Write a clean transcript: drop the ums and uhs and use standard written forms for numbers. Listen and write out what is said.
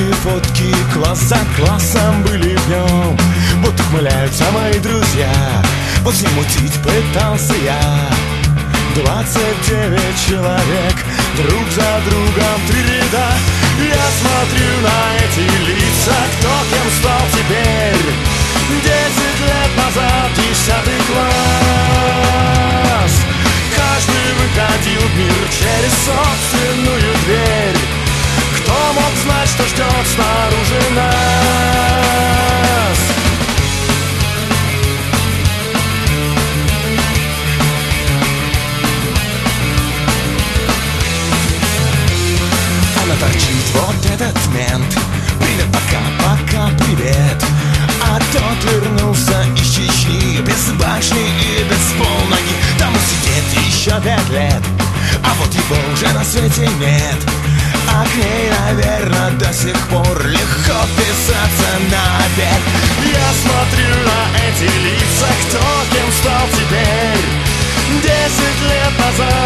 фотки класс за классом были в нем. Вот ухмыляются мои друзья, возле мутить пытался я. 29 человек, друг за другом 3 ряда. Я смотрю на эти лица, кто кем стал теперь. 10 лет назад 10-й класс. Каждый выходил в мир через собственную дверь. Кто мог знать, что ждет снаружи нас? Она торчит, вот этот мент. Привет, пока, пока, привет. А тот вернулся из Чечни, без башни и без полноги. Там сидит еще 5 лет, а вот его уже на свете нет. А к ней, наверное, до сих пор легко писаться на обед. Я смотрю на эти лица, кто кем стал теперь. 10 лет назад